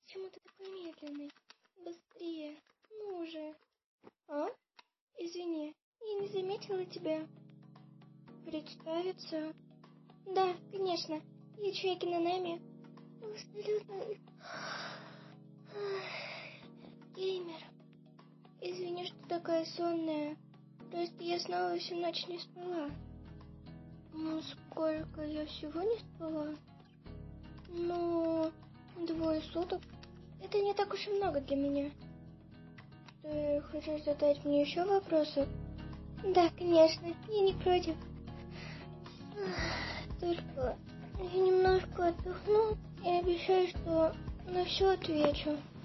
Почему ты такой медленный? Быстрее. Ну же. А? Извини, я не заметила тебя. Представиться? Да, конечно. Я Чуякина Нами. Абсолютно. Геймер. Извини, что такая сонная. Просто я снова всю ночь не спала. Ну, сколько я всего не спала? Ну, 2 суток. Это не так уж и много для меня. Ты хочешь задать мне еще вопросы? Да, конечно, я не против. Только я немножко отдохну и обещаю, что на все отвечу.